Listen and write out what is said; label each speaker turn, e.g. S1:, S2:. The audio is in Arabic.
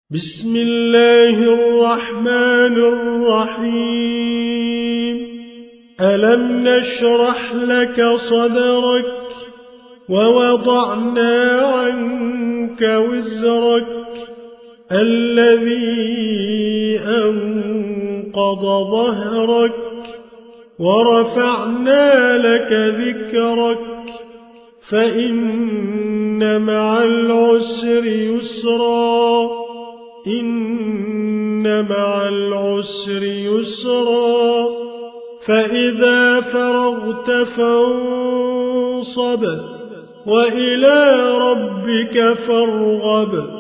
S1: بسم الله الرحمن الرحيم. ألم نشرح لك صدرك ووضعنا عنك وزرك الذي أنقض ظهرك ورفعنا لك ذكرك فإن مع العسر يسرا إن مع العسر يسرا فإذا فرغت فانصب وإلى ربك فارغب.